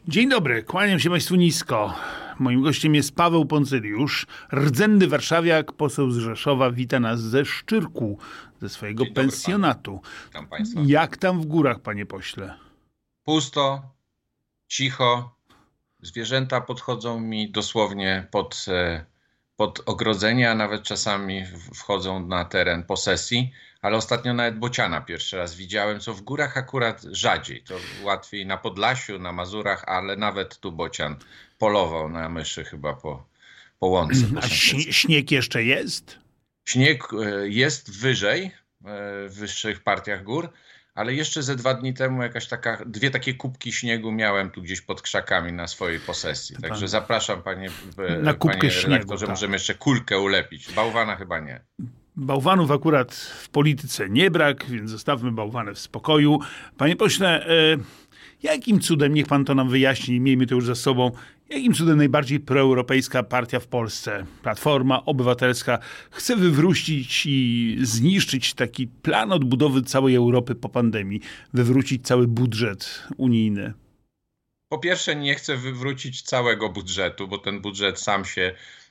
Dzień dobry, kłaniam się Państwu nisko. Moim gościem jest Paweł Poncyliusz, rdzenny warszawiak, poseł z Rzeszowa. Wita nas ze Szczyrku, ze swojego pensjonatu. Witam Państwa. Jak tam w górach, panie pośle? Pusto, cicho. Zwierzęta podchodzą mi dosłownie pod ogrodzenie, a nawet czasami wchodzą na teren posesji. Ale ostatnio nawet bociana pierwszy raz widziałem, co w górach akurat rzadziej. To łatwiej na Podlasiu, na Mazurach, ale nawet tu bocian polował na myszy chyba po łące. A śnieg jeszcze jest? Śnieg jest wyżej, w wyższych partiach gór, ale jeszcze ze 2 dni temu dwie takie kubki śniegu miałem tu gdzieś pod krzakami na swojej posesji. Także zapraszam panie redaktorze, tak. Możemy jeszcze kulkę ulepić. Bałwana chyba nie. Bałwanów akurat w polityce nie brak, więc zostawmy bałwanę w spokoju. Panie pośle, jakim cudem, niech pan to nam wyjaśni, miejmy to już za sobą, jakim cudem najbardziej proeuropejska partia w Polsce, Platforma Obywatelska, chce wywrócić i zniszczyć taki plan odbudowy całej Europy po pandemii, wywrócić cały budżet unijny? Po pierwsze, nie chcę wywrócić całego budżetu, bo ten budżet sam się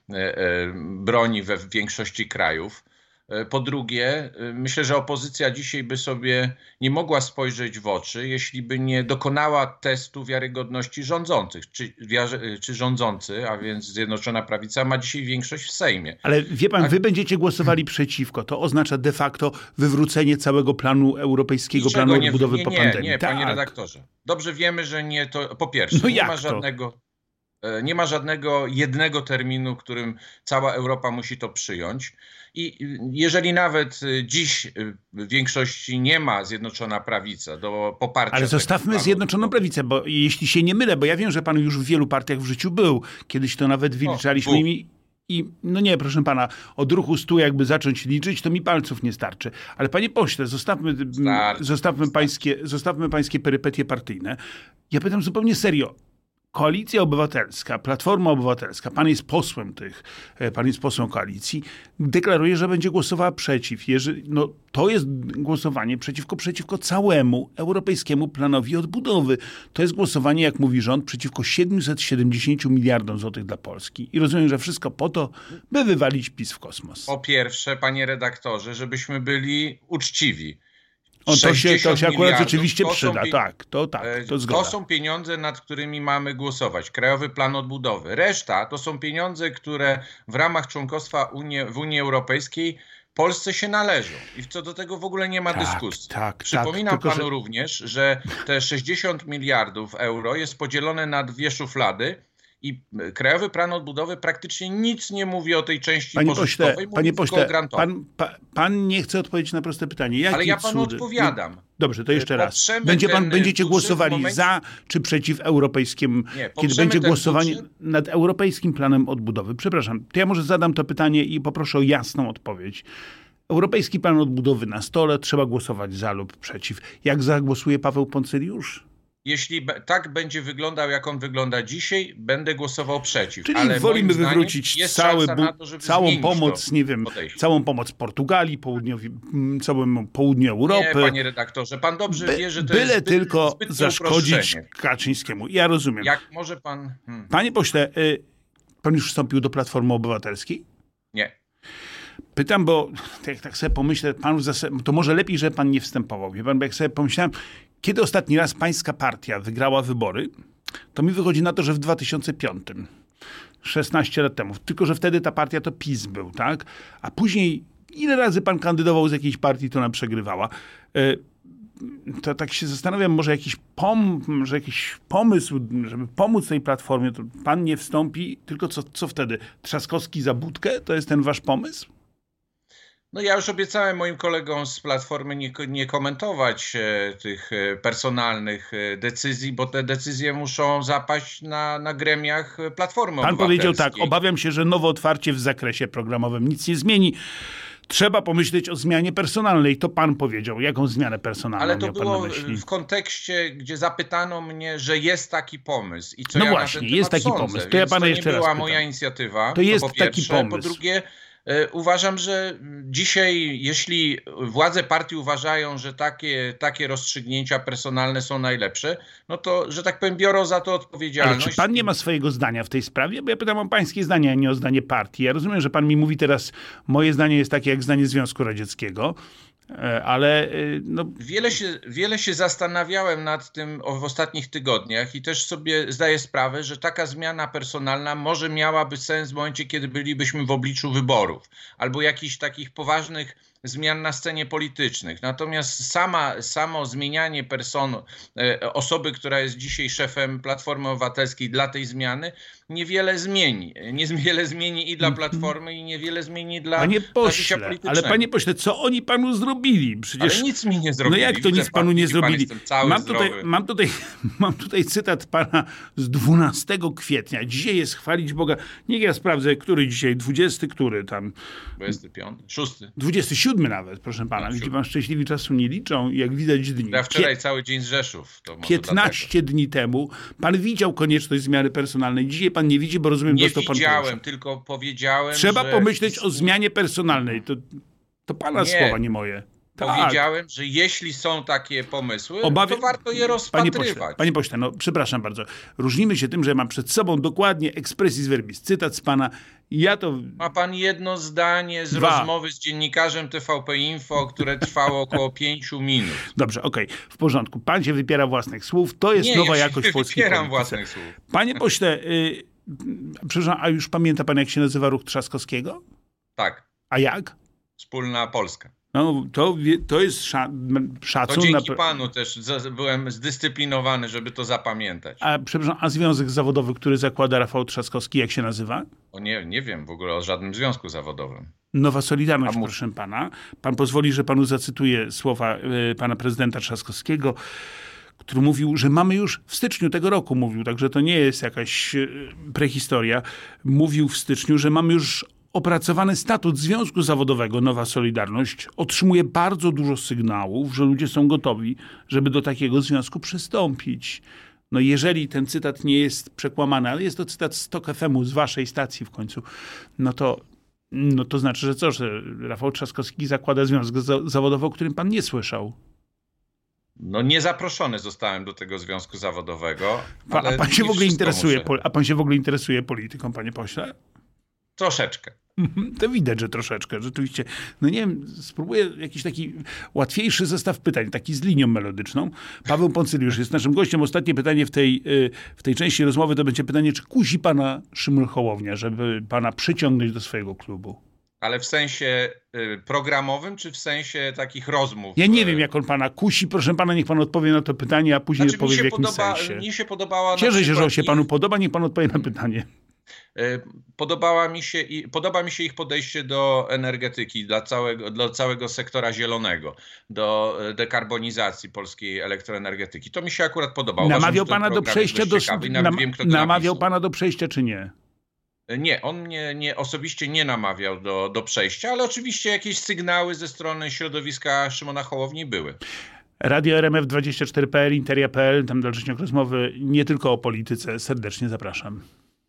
broni we większości krajów. Po drugie, myślę, że opozycja dzisiaj by sobie nie mogła spojrzeć w oczy, jeśli by nie dokonała testu wiarygodności rządzących. Czy rządzący, a więc Zjednoczona Prawica, ma dzisiaj większość w Sejmie. Ale wie pan, wy będziecie głosowali przeciwko. To oznacza de facto wywrócenie całego planu europejskiego, planu odbudowy po pandemii. Nie, panie redaktorze. Dobrze wiemy, że nie to. Po pierwsze, nie ma żadnego jednego terminu, w którym cała Europa musi to przyjąć. I jeżeli nawet dziś w większości nie ma Zjednoczona Prawica do poparcia... Ale zostawmy Zjednoczoną Prawicę, bo jeśli się nie mylę, bo ja wiem, że pan już w wielu partiach w życiu był. Kiedyś to nawet wyliczaliśmy i no nie, proszę pana, od ruchu 100 jakby zacząć liczyć, to mi palców nie starczy. Ale panie pośle, zostawmy pańskie perypetie partyjne. Ja pytam zupełnie serio. Koalicja Obywatelska, Platforma Obywatelska, pan jest posłem koalicji, deklaruje, że będzie głosowała przeciw. To jest głosowanie przeciwko całemu europejskiemu planowi odbudowy. To jest głosowanie, jak mówi rząd, przeciwko 770 miliardom złotych dla Polski. I rozumiem, że wszystko po to, by wywalić PiS w kosmos. Po pierwsze, panie redaktorze, żebyśmy byli uczciwi. To się akurat rzeczywiście przyda. To zgoda. To są pieniądze, nad którymi mamy głosować. Krajowy Plan Odbudowy. Reszta to są pieniądze, które w ramach członkostwa w Unii Europejskiej Polsce się należą. I co do tego w ogóle nie ma dyskusji. Przypominam panu również, że te 60 miliardów euro jest podzielone na 2 szuflady. I Krajowy Plan Odbudowy praktycznie nic nie mówi o tej części pożyczkowej. Panie pośle, pan nie chce odpowiedzieć na proste pytanie. Ale ja panu odpowiadam. Dobrze, to jeszcze raz. Będziecie głosowali za czy przeciw europejskiemu, kiedy będzie głosowanie nad Europejskim Planem Odbudowy? Przepraszam, to ja może zadam to pytanie i poproszę o jasną odpowiedź. Europejski Plan Odbudowy na stole, trzeba głosować za lub przeciw. Jak zagłosuje Paweł Poncyliusz? Jeśli tak będzie wyglądał, jak on wygląda dzisiaj, będę głosował przeciw. Czyli ale wolimy wywrócić całą pomoc Portugalii, całemu południu Europy. Nie, panie redaktorze, pan dobrze wie, że to byle jest tylko zbyt zaszkodzić Kaczyńskiemu. Ja rozumiem. Jak może pan... Panie pośle, pan już wstąpił do Platformy Obywatelskiej? Nie. Pytam, bo jak tak sobie pomyślę, to może lepiej, że pan nie wstępował. Wie pan, bo jak sobie pomyślałem, kiedy ostatni raz pańska partia wygrała wybory, to mi wychodzi na to, że w 2005, 16 lat temu. Tylko że wtedy ta partia to PiS był, tak? A później ile razy pan kandydował z jakiejś partii, to ona przegrywała. To tak się zastanawiam, może jakiś pomysł, żeby pomóc tej Platformie, to pan nie wstąpi, tylko co wtedy? Trzaskowski za budkę? To jest ten wasz pomysł? No ja już obiecałem moim kolegom z Platformy nie komentować tych personalnych decyzji, bo te decyzje muszą zapaść na gremiach Platformy Obywatelskiej. Pan powiedział tak, obawiam się, że nowe otwarcie w zakresie programowym nic nie zmieni. Trzeba pomyśleć o zmianie personalnej. To pan powiedział. Jaką zmianę personalną Ale to miał pan było na myśli? W kontekście, gdzie zapytano mnie, że jest taki pomysł. I co no ja właśnie, na ten jest temat taki sądzę. pomysł. To ja pana to jeszcze nie raz była pytam. moja inicjatywa. To jest po pierwsze. taki pomysł. Po drugie, Uważam, że dzisiaj, jeśli władze partii uważają, że takie rozstrzygnięcia personalne są najlepsze, no to, że tak powiem, biorą za to odpowiedzialność. Ale czy pan nie ma swojego zdania w tej sprawie? Bo ja pytam o pańskie zdanie, a nie o zdanie partii. Ja rozumiem, że pan mi mówi teraz, moje zdanie jest takie jak zdanie Związku Radzieckiego, ale no... Wiele się zastanawiałem nad tym w ostatnich tygodniach i też sobie zdaję sprawę, że taka zmiana personalna może miałaby sens w momencie, kiedy bylibyśmy w obliczu wyborów albo jakichś takich poważnych zmian na scenie politycznych. Natomiast samo zmienianie osoby, która jest dzisiaj szefem Platformy Obywatelskiej dla tej zmiany, niewiele zmieni. Niewiele zmieni i dla Platformy, i niewiele zmieni dla życia politycznego. Ale panie pośle, co oni panu zrobili? Przecież... Ale nic mi nie zrobili. No jak to nic panu nie zrobili? Mam tutaj cytat pana z 12 kwietnia. Dzisiaj jest chwalić Boga. Niech ja sprawdzę, który dzisiaj, 20, który tam... 25, 6. 27 nawet, proszę pana. Widzi pan, szczęśliwi czasu nie liczą, jak widać dni. Ja wczoraj cały dzień z Rzeszów. To 15 dni temu pan widział konieczność zmiany personalnej. Dzisiaj pan nie widzi, bo rozumiem, że to pan widziałem, tylko powiedziałem, Trzeba pomyśleć o zmianie personalnej. To pana słowa, nie moje. Powiedziałem, że jeśli są takie pomysły, to warto je rozpatrywać. Panie pośle, no przepraszam bardzo. Różnimy się tym, że mam przed sobą dokładnie expressis verbis, cytat z pana. Ma pan jedno zdanie z rozmowy z dziennikarzem TVP Info, które trwało około 5 minut. Dobrze, okej. W porządku. Pan się wypiera własnych słów. To jest nowa jakość polskiej wypieram własnych słów. Panie pośle, przepraszam, a już pamięta pan, jak się nazywa ruch Trzaskowskiego? Tak. A jak? Wspólna Polska. No, to jest szacun. To dzięki panu też byłem zdyscyplinowany, żeby to zapamiętać. A przepraszam, a związek zawodowy, który zakłada Rafał Trzaskowski, jak się nazywa? Nie wiem w ogóle o żadnym związku zawodowym. Nowa Solidarność, proszę pana. Pan pozwoli, że panu zacytuję słowa pana prezydenta Trzaskowskiego, który mówił, że mamy już w styczniu tego roku, mówił, także to nie jest jakaś prehistoria, mówił w styczniu, że mamy już opracowany statut Związku Zawodowego Nowa Solidarność. Otrzymuje bardzo dużo sygnałów, że ludzie są gotowi, żeby do takiego związku przystąpić. No jeżeli ten cytat nie jest przekłamany, ale jest to cytat z TOK FM-u, z waszej stacji w końcu, no to znaczy, że co, że Rafał Trzaskowski zakłada związek zawodowy, o którym pan nie słyszał. No nie zaproszony zostałem do tego związku zawodowego. A pan się w ogóle interesuje polityką, panie pośle? Troszeczkę. To widać, że troszeczkę. Rzeczywiście, no nie wiem, spróbuję jakiś taki łatwiejszy zestaw pytań, taki z linią melodyczną. Paweł Poncyliusz jest naszym gościem. Ostatnie pytanie w tej części rozmowy to będzie pytanie, czy kusi pana Szymon Hołownia, żeby pana przyciągnąć do swojego klubu? Ale w sensie programowym, czy w sensie takich rozmów? Ja nie wiem, jak on pana kusi. Proszę pana, niech pan odpowie na to pytanie, a później odpowie w jakim sensie. Mi się podobała... Cieszę się, że on się panu podoba. Niech pan odpowie na pytanie. Podoba mi się ich podejście do energetyki, dla całego sektora zielonego, do dekarbonizacji polskiej elektroenergetyki. To mi się akurat podobało. Namawiał pana do przejścia namawiał pana do przejścia, czy nie? Nie, on mnie osobiście nie namawiał do przejścia, ale oczywiście jakieś sygnały ze strony środowiska Szymona Hołowni były. Radio RMF24.pl, Interia.pl, tam dalszy ciąg rozmowy nie tylko o polityce. Serdecznie zapraszam.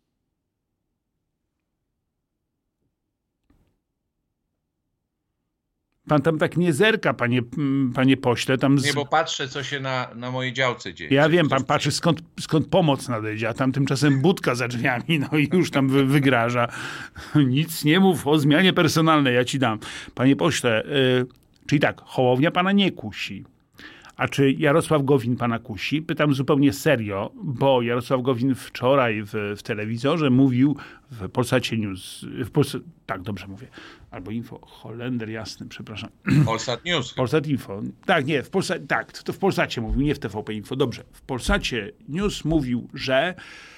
Pan tam tak nie zerka, panie pośle. Nie, bo patrzę, co się na mojej działce dzieje. Ja wiem, pan patrzy, skąd pomoc nadejdzie, a tam tymczasem budka za drzwiami, no i już tam wygraża. Nic nie mów o zmianie personalnej, ja ci dam. Panie pośle, czyli tak, Hołownia pana nie kusi. A czy Jarosław Gowin pana kusi? Pytam zupełnie serio, bo Jarosław Gowin wczoraj w telewizorze mówił w Polsacie News, tak dobrze mówię, albo Info, Holender jasny, przepraszam. Polsat News. Polsat Info. Tak, nie, to w Polsacie mówił, nie w TVP Info. Dobrze, w Polsacie News mówił, że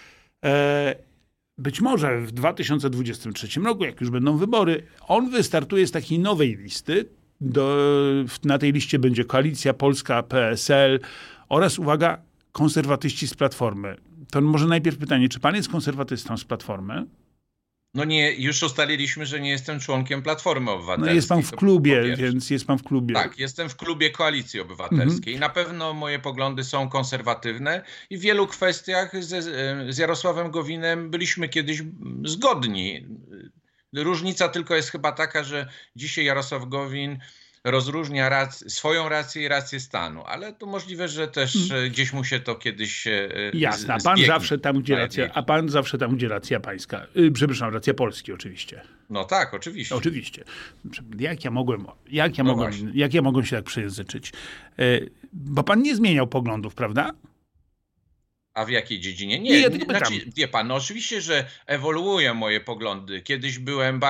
być może w 2023 roku, jak już będą wybory, on wystartuje z takiej nowej listy. Na tej liście będzie Koalicja Polska, PSL oraz, uwaga, konserwatyści z Platformy. To może najpierw pytanie, czy pan jest konserwatystą z Platformy? No nie, już ustaliliśmy, że nie jestem członkiem Platformy Obywatelskiej. No jest pan w klubie, więc jest pan w klubie. Tak, jestem w klubie Koalicji Obywatelskiej. Na pewno moje poglądy są konserwatywne i w wielu kwestiach z Jarosławem Gowinem byliśmy kiedyś zgodni. Różnica tylko jest chyba taka, że dzisiaj Jarosław Gowin rozróżnia swoją rację i rację stanu, ale to możliwe, że też gdzieś mu się to kiedyś Jasne, a pan zawsze tam, gdzie racja, a pan zawsze tam, gdzie racja pańska. Przepraszam, racja Polski oczywiście. No tak, oczywiście. Oczywiście. Jak ja mogłem się tak przejęzyczyć? Bo pan nie zmieniał poglądów, prawda? A w jakiej dziedzinie? Nie, ja tylko znaczy, wie pan, no oczywiście, że ewoluują moje poglądy. Kiedyś byłem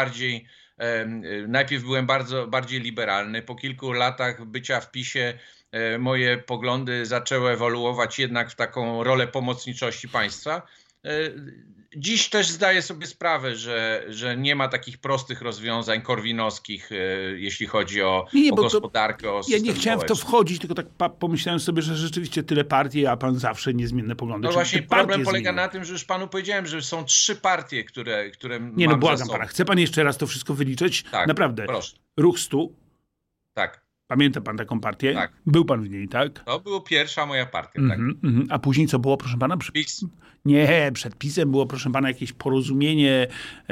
najpierw byłem bardziej liberalny. Po kilku latach bycia w PiS-ie moje poglądy zaczęły ewoluować jednak w taką rolę pomocniczości państwa. Dziś też zdaję sobie sprawę, że nie ma takich prostych rozwiązań korwinowskich, jeśli chodzi o gospodarkę, o system Ja nie chciałem społeczny. w to wchodzić, tylko tak pomyślałem sobie, że rzeczywiście tyle partii, a pan zawsze niezmienne poglądy. No Czyli właśnie, te partie problem polega zmienił. na tym, że już panu powiedziałem, że są 3 partie, które Nie, no mam błagam za sobą. pana. Chce pan jeszcze raz to wszystko wyliczyć? Tak, Naprawdę. proszę. Ruch 100. Tak, Pamięta pan taką partię? Tak. Był pan w niej, tak? to była pierwsza moja partia. Tak. A później co było, proszę pana? PiS. Nie, przed PiS-em było, proszę pana, jakieś porozumienie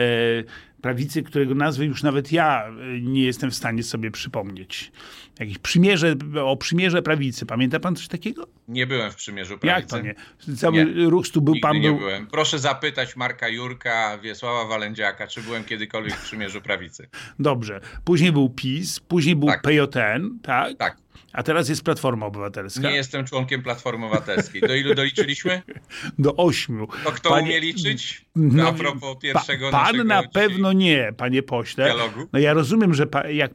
prawicy, którego nazwy już nawet ja nie jestem w stanie sobie przypomnieć. Jakieś przymierze prawicy. Pamięta pan coś takiego? Nie byłem w przymierzu prawicy. Jak to nie? Cały ruch 100 był Nigdy pan. nie byłem. Proszę zapytać Marka Jurka, Wiesława Walędziaka, czy byłem kiedykolwiek w przymierzu prawicy. Dobrze. Później był PiS, później był Tak. PJN, tak? Tak. A teraz jest Platforma Obywatelska. Nie jestem członkiem Platformy Obywatelskiej. Do ilu doliczyliśmy? Do 8. To kto umie liczyć? A propos pierwszego pan naszego na dzisiaj pewno nie, panie pośle. dialogu. No ja rozumiem, że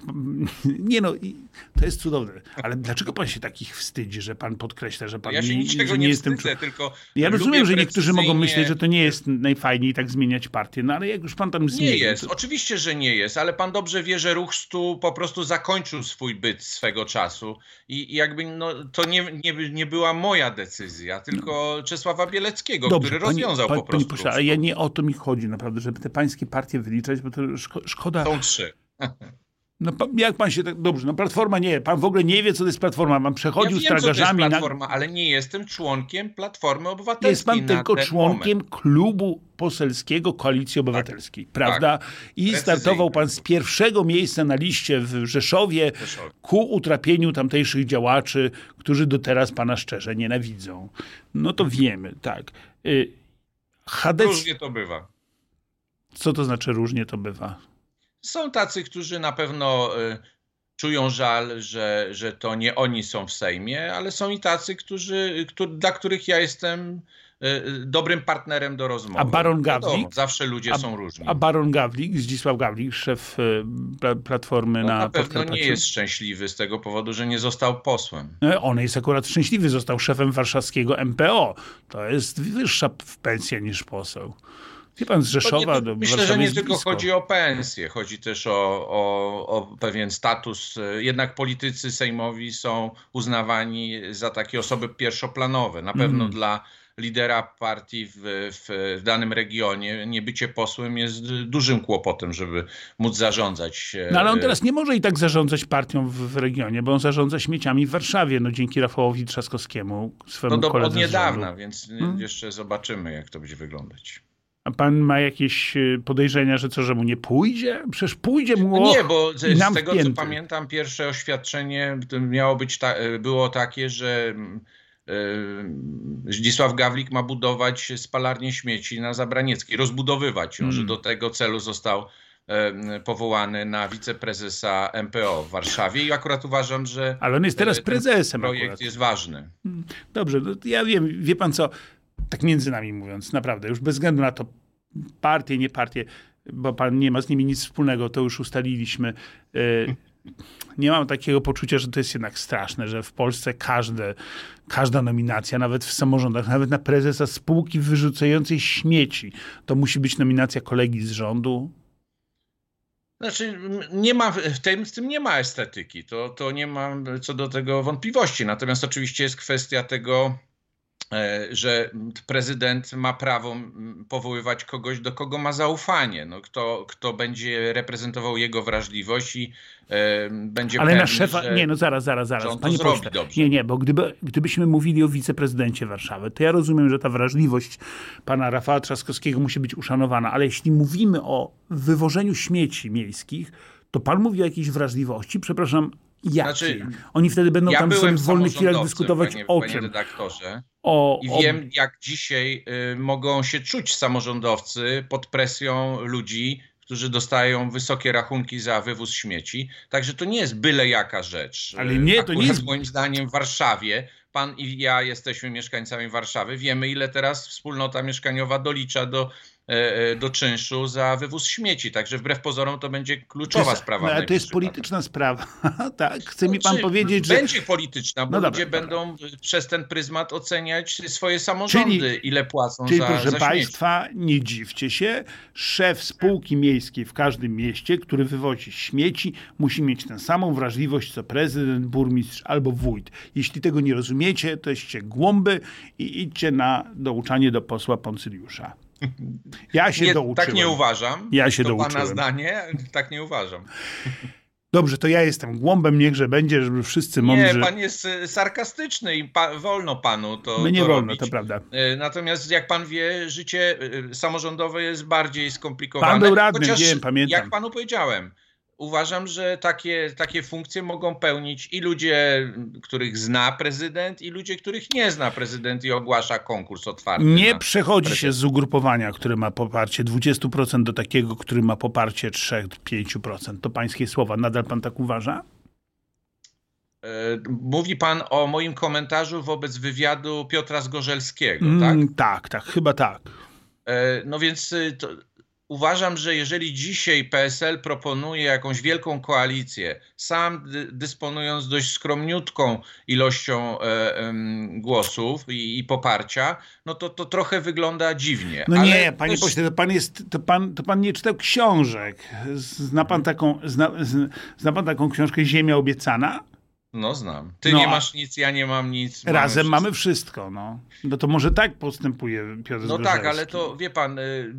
nie no, to jest cudowne. Ale dlaczego pan się takich wstydzi, że pan podkreśla, że pan Ja się niczego że nie jestem wstydzę, tylko Ja rozumiem, lubię że niektórzy mogą precyzyjnie- myśleć, że to nie jest najfajniej tak zmieniać partię, no ale jak już pan tam zmieni... Nie jest, oczywiście, że nie jest, ale pan dobrze wie, że Ruch 100 po prostu zakończył swój byt swego czasu i jakby to nie była moja decyzja, tylko Czesława Bieleckiego, który rozwiązał po prostu pośle, Ruch ale 100. nie o to mi chodzi naprawdę, żeby te pańskie partie wyliczać, bo to szkoda... Są 3. No jak pan się tak... Dobrze, no Platforma nie, pan w ogóle nie wie, co to jest Platforma, pan przechodził z Ja wiem, co to jest tragarzami... Platforma, ale nie jestem członkiem Platformy Obywatelskiej. Jest pan na tylko ten członkiem moment. klubu poselskiego Koalicji Obywatelskiej, prawda? I Precyzyjnie. startował pan z pierwszego miejsca na liście w Rzeszowie ku utrapieniu tamtejszych działaczy, którzy do teraz pana szczerze nienawidzą. No to wiemy, tak. Różnie to bywa. Co to znaczy różnie to bywa? Są tacy, którzy na pewno czują żal, że to nie oni są w Sejmie, ale są i tacy, dla których ja jestem dobrym partnerem do rozmowy. A baron Gawlik? Wiadomo, zawsze ludzie są różni. A baron Gawlik, Zdzisław Gawlik, szef Platformy na pewno Podkarpaciu? nie jest szczęśliwy z tego powodu, że nie został posłem. On jest akurat szczęśliwy, został szefem warszawskiego MPO. To jest wyższa pensja niż poseł. Wie pan, z Rzeszowa do Myślę, Warszawy że nie jest tylko blisko. chodzi o pensję, chodzi też o pewien status. Jednak politycy sejmowi są uznawani za takie osoby pierwszoplanowe. Na pewno dla lidera partii w danym regionie niebycie posłem jest dużym kłopotem, żeby móc zarządzać. No ale on teraz nie może i tak zarządzać partią w regionie, bo on zarządza śmieciami w Warszawie, no dzięki Rafałowi Trzaskowskiemu, swemu koledze od z niedawna, rządu. więc jeszcze zobaczymy, jak to będzie wyglądać. A pan ma jakieś podejrzenia, że mu nie pójdzie? Przecież pójdzie mu Nie, bo i nam z tego, wpięty. co pamiętam, pierwsze oświadczenie było takie, że Zdzisław Gawlik ma budować spalarnię śmieci na Zabranieckiej, rozbudowywać ją, że do tego celu został powołany na wiceprezesa MPO w Warszawie i akurat uważam, że Ale on jest teraz prezesem projekt akurat. jest ważny. Dobrze, no ja wiem, wie pan co, tak między nami mówiąc, naprawdę, już bez względu na to partię, nie partię, bo pan nie ma z nimi nic wspólnego, to już ustaliliśmy. Nie mam takiego poczucia, że to jest jednak straszne, że w Polsce każda nominacja, nawet w samorządach, nawet na prezesa spółki wyrzucającej śmieci, to musi być nominacja kolegi z rządu. Znaczy, nie ma, w tym nie ma estetyki, to nie mam co do tego wątpliwości. Natomiast oczywiście jest kwestia tego, że prezydent ma prawo powoływać kogoś, do kogo ma zaufanie. No, kto będzie reprezentował jego wrażliwość i będzie Ale pewny, na szefa... że, Nie, no zaraz. że on to Panie zrobi pośle. dobrze. Nie, bo gdybyśmy mówili o wiceprezydencie Warszawy, to ja rozumiem, że ta wrażliwość pana Rafała Trzaskowskiego musi być uszanowana, ale jeśli mówimy o wywożeniu śmieci miejskich, to pan mówi o jakiejś wrażliwości, przepraszam, jakiej? Znaczy, Oni wtedy będą ja tam sobie byłem w wolnych chwilach samorządowcem, dyskutować o panie czym? redaktorze. I O... wiem, jak dzisiaj mogą się czuć samorządowcy pod presją ludzi, którzy dostają wysokie rachunki za wywóz śmieci. Także to nie jest byle jaka rzecz. Ale nie, to nie jest... Moim zdaniem w Warszawie, pan i ja jesteśmy mieszkańcami Warszawy, wiemy, ile teraz wspólnota mieszkaniowa dolicza do czynszu za wywóz śmieci. Także wbrew pozorom to będzie kluczowa sprawa. Ale to jest polityczna sprawa. Tak? Chce mi pan powiedzieć, że... Będzie polityczna, bo ludzie będą przez ten pryzmat oceniać swoje samorządy, ile płacą czyli za proszę śmieci. państwa, nie dziwcie się, szef spółki miejskiej w każdym mieście, który wywozi śmieci, musi mieć tę samą wrażliwość co prezydent, burmistrz albo wójt. Jeśli tego nie rozumiecie, to jesteście głąby i idźcie na douczanie do posła Poncyliusza. Ja się douczyłem. Tak nie uważam. Ja się to douczyłem. Pana zdanie, tak nie uważam. Dobrze, to ja jestem głąbem, niechże będzie, żeby wszyscy mądrzy... Nie, pan jest sarkastyczny i wolno panu to My nie to wolno, robić. to prawda. Natomiast jak pan wie, życie samorządowe jest bardziej skomplikowane. Pan był radnym, chociaż, wiem, pamiętam. jak panu powiedziałem, uważam, że takie funkcje mogą pełnić i ludzie, których zna prezydent, i ludzie, których nie zna prezydent i ogłasza konkurs otwarty. Nie przechodzi się z ugrupowania, które ma poparcie 20% do takiego, który ma poparcie 3-5%. To pańskie słowa. Nadal pan tak uważa? Mówi pan o moim komentarzu wobec wywiadu Piotra Zgorzelskiego, tak? Tak, chyba tak. No więc uważam, że jeżeli dzisiaj PSL proponuje jakąś wielką koalicję, sam dysponując dość skromniutką ilością głosów i poparcia, no to trochę wygląda dziwnie. No ale nie, panie pośle, to pan nie czytał książek. Zna pan taką książkę Ziemia obiecana? No znam. Ty nie masz nic, ja nie mam nic. Razem mamy wszystko. No to może tak postępuje Piotr Zgorzelski. Tak, ale to wie pan...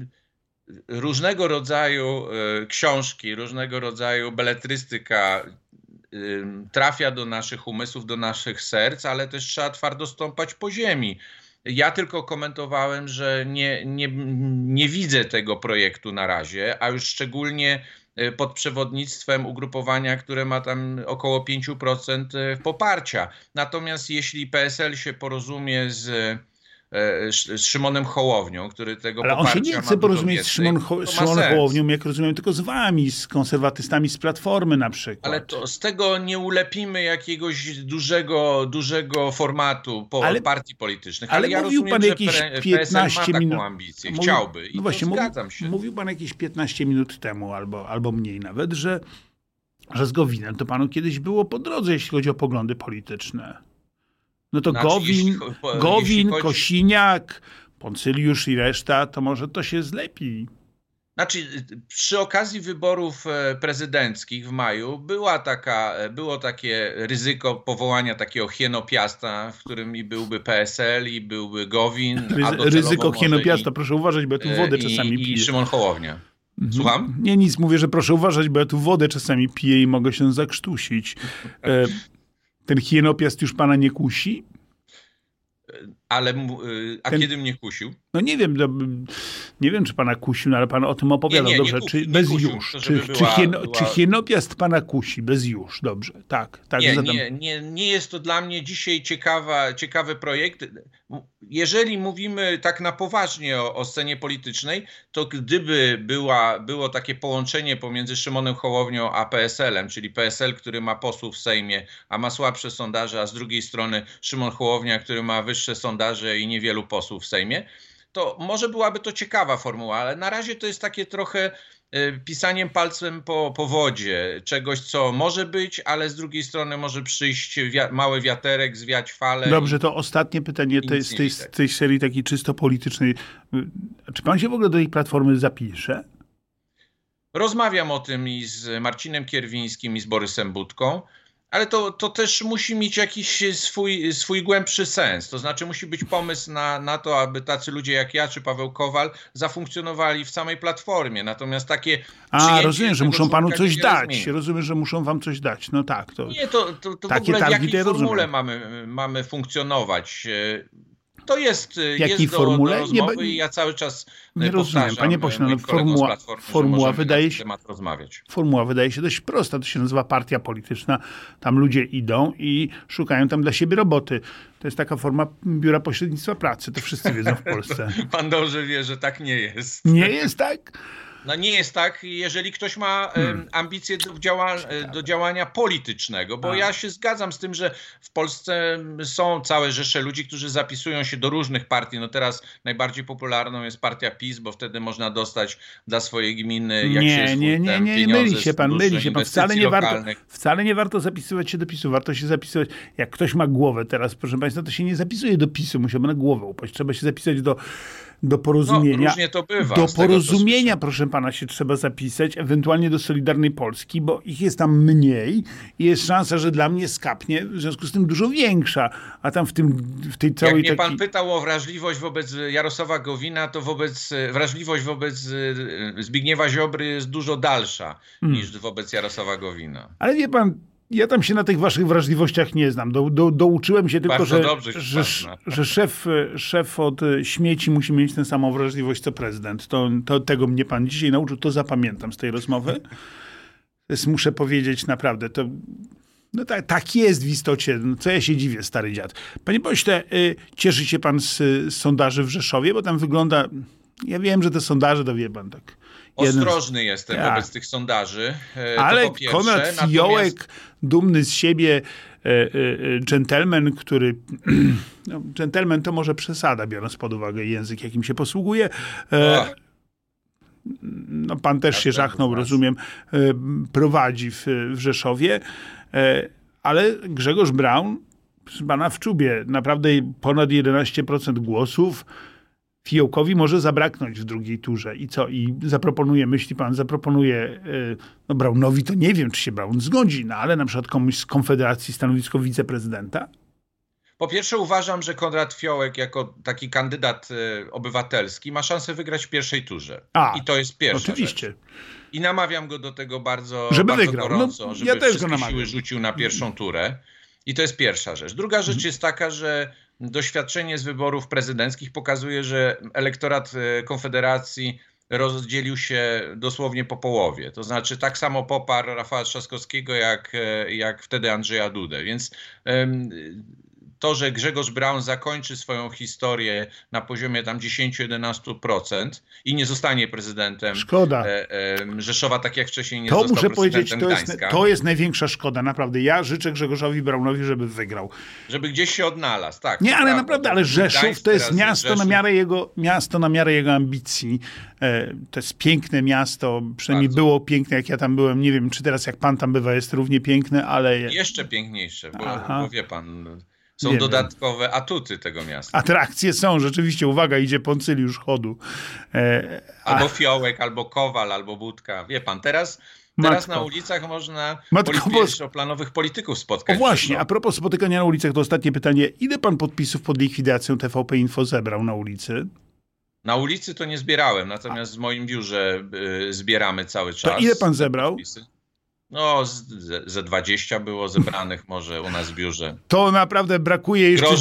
Różnego rodzaju książki, różnego rodzaju beletrystyka trafia do naszych umysłów, do naszych serc, ale też trzeba twardo stąpać po ziemi. Ja tylko komentowałem, że nie widzę tego projektu na razie, a już szczególnie pod przewodnictwem ugrupowania, które ma tam około 5% poparcia. Natomiast jeśli PSL się porozumie z Szymonem Hołownią, który tego poparcia ma. Ale on się nie chce porozumieć z Szymonem Hołownią, jak rozumiem, tylko z wami, z konserwatystami z Platformy na przykład. Ale to z tego nie ulepimy jakiegoś dużego formatu partii politycznych. Ale ja mówił rozumiem, pan jakieś 15 ma minut. taką ambicję. Chciałby. I właśnie, zgadzam się. Mówił pan jakieś 15 minut temu, albo mniej nawet, że z Gowinem to panu kiedyś było po drodze, jeśli chodzi o poglądy polityczne. No to Gowin, Kosiniak, Poncyliusz i reszta, to może to się zlepi. Znaczy, przy okazji wyborów prezydenckich w maju było takie ryzyko powołania takiego hienopiasta, w którym i byłby PSL, i byłby Gowin. Ryzyko hienopiasta, proszę uważać, bo ja tu wodę czasami piję. I Szymon Hołownia. Słucham? Nie, nic, mówię, że proszę uważać, bo ja tu wodę czasami piję i mogę się zakrztusić. Ten hienopiast już pana nie kusi? Kiedy mnie kusił? No nie wiem, czy pana kusił, ale pan o tym opowiadał. Dobrze, czy bez już? Czy hienopiast pana kusi? Bez już, dobrze. Tak. Nie jest to dla mnie dzisiaj ciekawy projekt. Jeżeli mówimy tak na poważnie o scenie politycznej, to gdyby było takie połączenie pomiędzy Szymonem Hołownią a PSL-em, czyli PSL, który ma posłów w Sejmie, a ma słabsze sondaże, a z drugiej strony Szymon Hołownia, który ma wyższe sondaże i niewielu posłów w Sejmie, to może byłaby to ciekawa formuła, ale na razie to jest takie trochę pisaniem palcem po wodzie, czegoś, co może być, ale z drugiej strony może przyjść mały wiaterek, zwiać falę. Dobrze, to ostatnie pytanie z tej serii takiej czysto politycznej. Czy pan się w ogóle do tej Platformy zapisze? Rozmawiam o tym i z Marcinem Kierwińskim, i z Borysem Budką, Ale to też musi mieć jakiś swój głębszy sens. To znaczy musi być pomysł na to, aby tacy ludzie jak ja czy Paweł Kowal zafunkcjonowali w samej Platformie. Natomiast takie rozumiem, że muszą panu coś dać. Rozumiem, że muszą wam coś dać. No tak. Nie, to w ogóle w jakiej formule mamy funkcjonować? To jest do rozmowy i ja cały czas powtarzam. Panie pośle, formuła wydaje się dość prosta. To się nazywa partia polityczna. Tam ludzie idą i szukają tam dla siebie roboty. To jest taka forma biura pośrednictwa pracy. To wszyscy wiedzą w Polsce. Pan dobrze wie, że tak nie jest. Nie jest tak? No nie jest tak, jeżeli ktoś ma ambicje do działania politycznego, bo ja się zgadzam z tym, że w Polsce są całe rzesze ludzi, którzy zapisują się do różnych partii. No teraz najbardziej popularną jest partia PiS, bo wtedy można dostać dla swojej gminy, jak się nie, myli się pan. Wcale nie warto zapisywać się do PiS-u. Warto się zapisywać, jak ktoś ma głowę teraz, proszę państwa, to się nie zapisuje do PiS-u, musiałby na głowę upaść. Trzeba się zapisać do porozumienia. No, różnie to bywa. Do porozumienia, proszę pana, się trzeba zapisać, ewentualnie do Solidarnej Polski, bo ich jest tam mniej i jest szansa, że dla mnie skapnie, w związku z tym dużo większa, a tam w tej całej... Jak mnie pan pytał o wrażliwość wobec Jarosława Gowina, to wrażliwość wobec Zbigniewa Ziobry jest dużo dalsza niż wobec Jarosława Gowina. Ale wie pan, ja tam się na tych waszych wrażliwościach nie znam. Douczyłem się tylko, że szef od śmieci musi mieć tę samą wrażliwość co prezydent. To tego mnie pan dzisiaj nauczył, to zapamiętam z tej rozmowy. Więc muszę powiedzieć naprawdę, to no tak jest w istocie. No, co ja się dziwię, stary dziad. Panie pośle, cieszy się pan z sondaży w Rzeszowie? Bo tam wygląda... Ja wiem, że te sondaże, to wie pan tak... Ostrożny jestem wobec tych sondaży. Ale Konrad Fiołek, dumny z siebie, dżentelmen, który... No, dżentelmen to może przesada, biorąc pod uwagę język, jakim się posługuje. No, pan też się żachnął, rozumiem, prowadzi w Rzeszowie. Ale Grzegorz Braun, proszę pana, w czubie, naprawdę ponad 11% głosów. Fiołkowi może zabraknąć w drugiej turze. I co? I myśli pan, no Braunowi to nie wiem, czy się Braun zgodzi, no ale na przykład komuś z Konfederacji stanowisko wiceprezydenta? Po pierwsze uważam, że Konrad Fiołek jako taki kandydat obywatelski ma szansę wygrać w pierwszej turze. I to jest pierwsza oczywiście rzecz. I namawiam go do tego bardzo wygrał. Gorąco, żeby wszystkie siły rzucił na pierwszą turę. I to jest pierwsza rzecz. Druga rzecz jest taka, że doświadczenie z wyborów prezydenckich pokazuje, że elektorat Konfederacji rozdzielił się dosłownie po połowie. To znaczy tak samo poparł Rafała Trzaskowskiego jak wtedy Andrzeja Dudę. Więc to, że Grzegorz Braun zakończy swoją historię na poziomie tam 10-11% i nie zostanie prezydentem Rzeszowa, tak jak wcześniej nie został prezydentem Gdańska. To jest największa szkoda, naprawdę. Ja życzę Grzegorzowi Braunowi, żeby wygrał. Żeby gdzieś się odnalazł, tak. Nie, ale naprawdę, ale Rzeszów to jest miasto na miarę jego ambicji. To jest piękne miasto, przynajmniej było piękne, jak ja tam byłem. Nie wiem, czy teraz jak pan tam bywa jest równie piękne, ale... Jeszcze piękniejsze, bo wie pan... Są dodatkowe atuty tego miasta. Atrakcje są, rzeczywiście. Uwaga, idzie Poncyliusz chodu. Albo Fiołek, albo Kowal, albo Budka. Wie pan, teraz na ulicach można pierwszoplanowych polityków spotkać. O właśnie, a propos spotykania na ulicach, to ostatnie pytanie. Ile pan podpisów pod likwidacją TVP Info zebrał na ulicy? Na ulicy to nie zbierałem, natomiast w moim biurze zbieramy cały czas. To ile pan zebrał? Podpisy. No, ze 20 było zebranych może u nas w biurze. To naprawdę brakuje jeszcze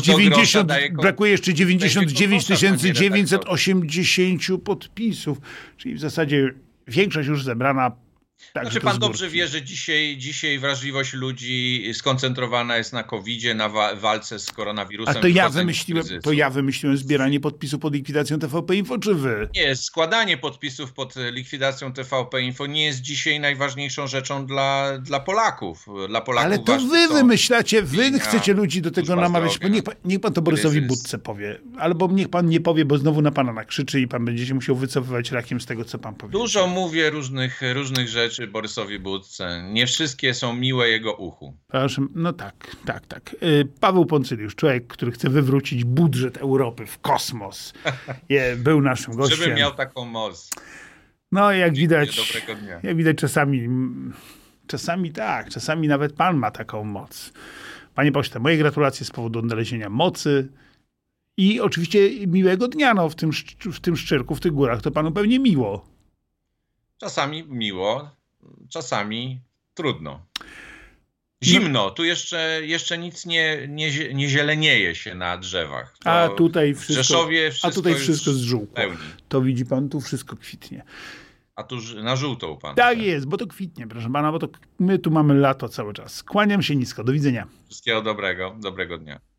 99 980 podpisów. Czyli w zasadzie większość już zebrana. Tak, znaczy pan dobrze wie, że dzisiaj wrażliwość ludzi skoncentrowana jest na COVID-zie, na walce z koronawirusem. A to ja wymyśliłem zbieranie podpisów pod likwidacją TVP Info, czy wy? Nie, składanie podpisów pod likwidacją TVP Info nie jest dzisiaj najważniejszą rzeczą dla Polaków. Ale to wy wymyślacie, wy chcecie ludzi do tego namawiać. Niech pan to Borysowi Budce powie. Albo niech pan nie powie, bo znowu na pana nakrzyczy i pan będzie się musiał wycofywać rakiem z tego, co pan powie. Dużo mówię różnych rzeczy Borysowi Budce. Nie wszystkie są miłe jego uchu. Proszę, no tak. Paweł Poncyliusz, człowiek, który chce wywrócić budżet Europy w kosmos. Był naszym gościem. Żebym miał taką moc. No jak widać czasami Czasami tak, czasami nawet pan ma taką moc. Panie pośle, moje gratulacje z powodu odnalezienia mocy i oczywiście miłego dnia w tym Szczyrku, w tych górach. To panu pewnie miło. Czasami miło, czasami trudno. Zimno, tu jeszcze nic nie zielenieje się na drzewach. A tutaj wszystko, w Rzeszowie wszystko zżółkło. Pełni. To widzi pan, tu wszystko kwitnie. A tu na żółto u pana. Tak jest, bo to kwitnie, proszę pana, bo to my tu mamy lato cały czas. Kłaniam się nisko, do widzenia. Wszystkiego dobrego dnia.